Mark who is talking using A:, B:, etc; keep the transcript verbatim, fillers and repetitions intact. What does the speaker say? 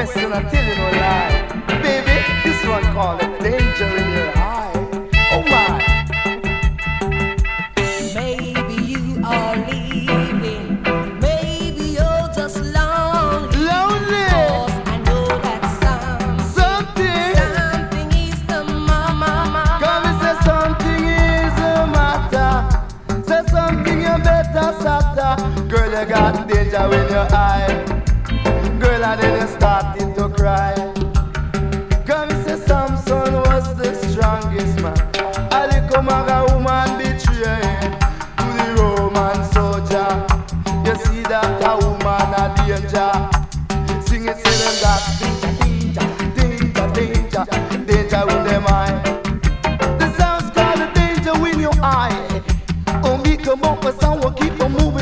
A: question, I tell you no lie. Baby, this one called it danger in your eye. Oh my.
B: Maybe you are leaving. Maybe you're just lonely.
A: Lonely.
B: 'Cause I know that some,
A: Something.
B: something is the mama, mama.
A: Come and say something is the matter. Say something you better sata. Girl, you got danger in your eye. Girl, and then you started to cry. Come and say Samson was the strongest man. A little maga woman betrayed to the Roman soldier. You see that a woman a danger. Sing it, say them got danger, danger, danger, danger with them eye. The sound's called the danger in your eye. Oh, me come up with someone keep on moving.